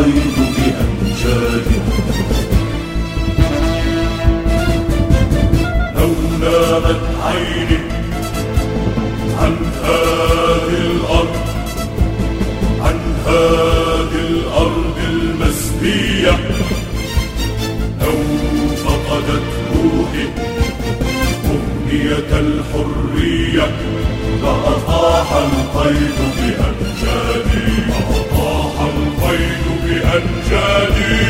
القيد بأمجادي. لو نامت عيني عن هذه الأرض، عن هذه الأرض المسبية، لو فقدت روحي أمنية الحرية، لأطاح القيد بأمجادي، لأطاح القيد بأمجادي.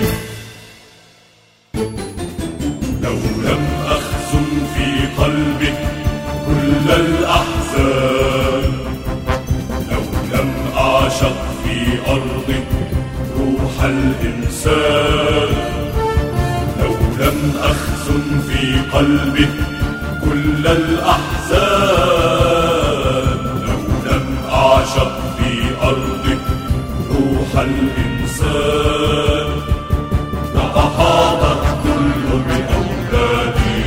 لو لم أخزن في قلبي كل الأحزان، لو لم أعشق في أرضي روح الإنسان، لو لم أخزن في قلبي كل الأحزان، لو لم أعشق في أرضي روح الإنسان، لأحاطت كل بأولادي.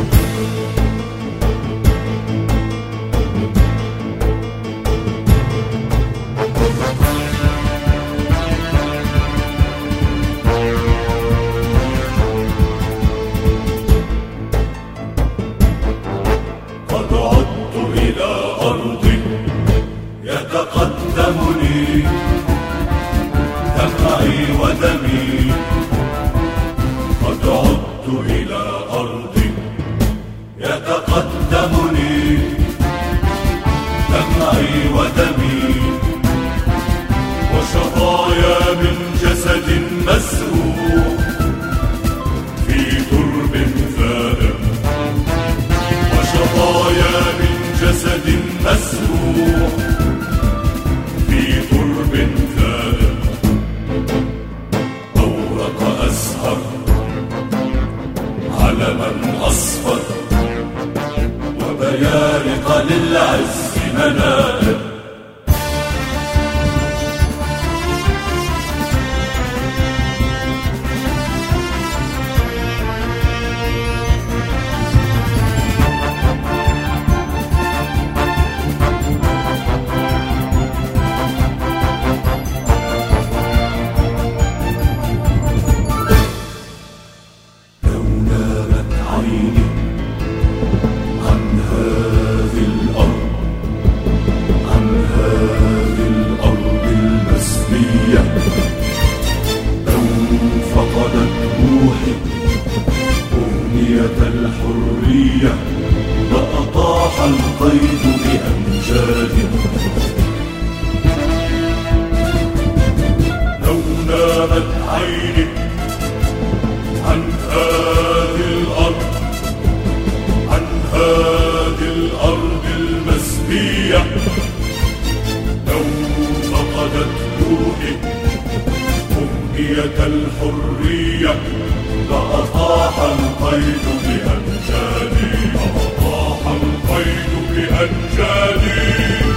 قد عدت إلى أرضي يتقدمني دمعي ودمي، قد عدت إلى أرضي يتقدمني دمعي ودمي، وشظايا من جسد مسروق في ترب ثائر، وشظايا من جسد مسروق في ترب ثائر. أورق أزهر علما أصفر، وبيارق للعز منائر. الحرية وأطاح القيد بأمجادي. لو نامت عيني عن هذه الأرض، عن هذه الأرض المسبية، لو فقدت روحي أمنية الحرية، لأطاح القيد بأمجادي، لأطاح القيد بأمجادي.